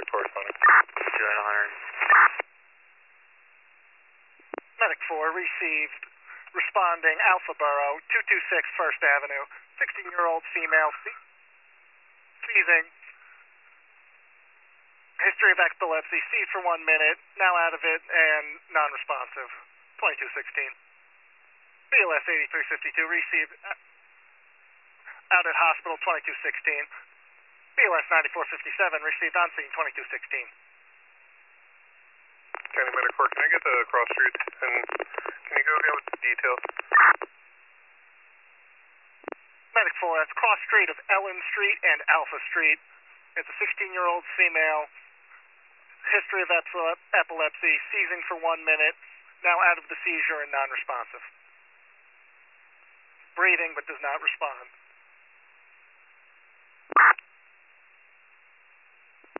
corresponding. Joanna Hunter. Medic 4 received, responding Alpha Borough, 226 First Avenue, 16-year-old female, seizing, history of epilepsy, seized for 1 minute, now out of it and non-responsive, 2216. BLS 8352 received out at hospital, 2216. BLS 9457 received on scene, 2216. County Medic 4, can I get the cross streets and can you go again with the details? Medic 4, that's cross street of Ellen Street and Alpha Street. It's a 16-year-old female, history of epilepsy, seizing for 1 minute, now out of the seizure and non-responsive. Breathing but does not respond.